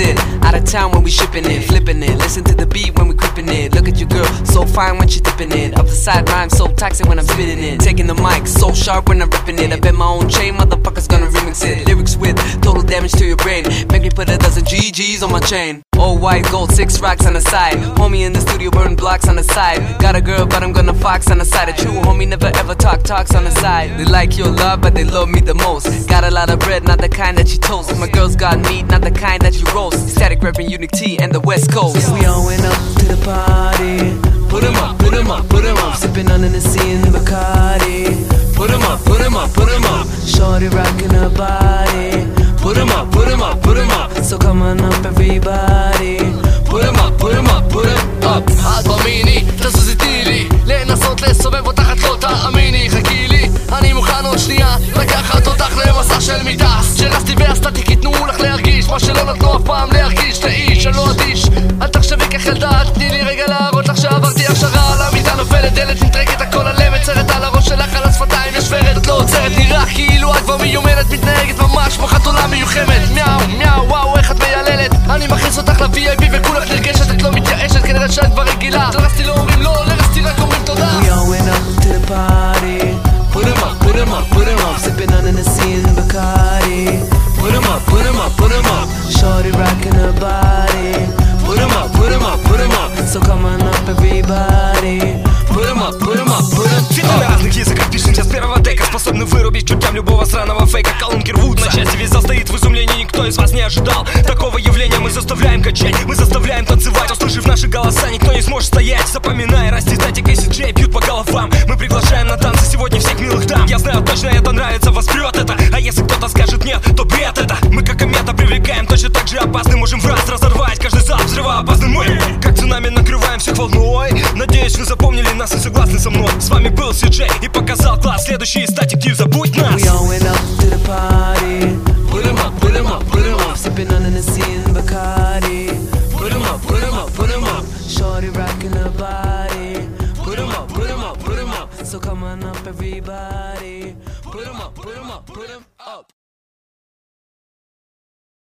it. Out of town when we shipping it, flipping it. Listen to the beat when we creeping it. Look at your girl, so fine when she dipping it. Up the side rhyme, so toxic when I'm spitting it. Taking the mic, so sharp when I'm ripping it. I bet my own chain, motherfuckers gonna remix it. Lyrics with total damage to your brain. Make me put a dozen GGs on my chain. All white gold, 6 racks on the side. Homie in the studio burn blocks on the side. Got a girl but I'm gonna fox on the side. A true homie never ever talks on the side. They like your love but they love me the most. Got a lot of bread, not the kind that you toast. My girls got meat, not the kind that you roast. Static reppin' Unique T and the West Coast. We all went up to the party. Put 'em up, put 'em up, put 'em up. Sipping on Hennessy and Bacardi. Put 'em up, put 'em up, put 'em up. Shorty rocking her body. Put 'em up, put 'em up, put 'em up. So come on up everybody. Put 'em up, put 'em up, put 'em up. תאמיני, תזוזי לי לנסות לסובב אותך את לא תאמיני חכי לי, אני מוכן עוד שנייה לקחת אותך למסע של מיטס שרסתי ועשתתי כי תנו לך להרגיש מה שלא נתנו אף פעם להרגיש תאיש, אני לא אדיש אל תחשבי כחלדה, תני לי רגע להראות לך שעברתי הכשרה על המיטה נופלת, דלת נטרקת הכל עלם מצרת על הראש שלך על השפתיים נשברת את לא עוצרת, נראה כאילו את כבר מיומנת מתנהגת ממש כמו חתולה מיוחמת מיאו מיאו וואו איך את מייללת אני מכניס אותך ל-VIP וכולך נרגשת את לא מתייאשת כנראה שאת כבר רגילה לרסתי לא אומרים לא, לרסתי רק אומרים תודה We all went up to the party. Put 'em up, put 'em up, put 'em up. Sipping on Hennessy and Bacardi. Put 'em up, put 'em up, put 'em up. Shorty rocking her body. Put 'em up, put 'em up, put 'em up. So come on up everybody. Put 'em up, put 'em up, put 'em up. Цветы на разных языках пишемся с первого тейка. Способны вырубить чертям любого сраного фейка. Колонки рвутся, на части весь застоит в изумлении. Никто из вас не ожидал такого явления. Мы заставляем качать, мы заставляем танцевать. Услышав наши голоса, никто не сможет стоять. Запоминай, расти статик и CJ бьют по головам. Мы приглашаем на танцы сегодня всех милых дам. Я знаю точно, это нравится, вас прет это. А если кто-то скажет нет, то бред это. Мы как комета привлекаем, точно так же опасны. Можем в раз разорвать каждый залп взрывоопасный. Мы как цунами накрываем всех волной. Надеюсь, вы запомнили нас и согласны со мной. С вами был CJ и показал класс. Следующий статик, не забудь нас. We all went up to the party. Put 'em up, put 'em up, put 'em up. Sipping on Hennessy and Bacardi. Put 'em up, put 'em up, put 'em up. Shorty rocking her body. Put 'em up, put 'em up, put 'em up. So come on up everybody. Put 'em up, put 'em up, put 'em up.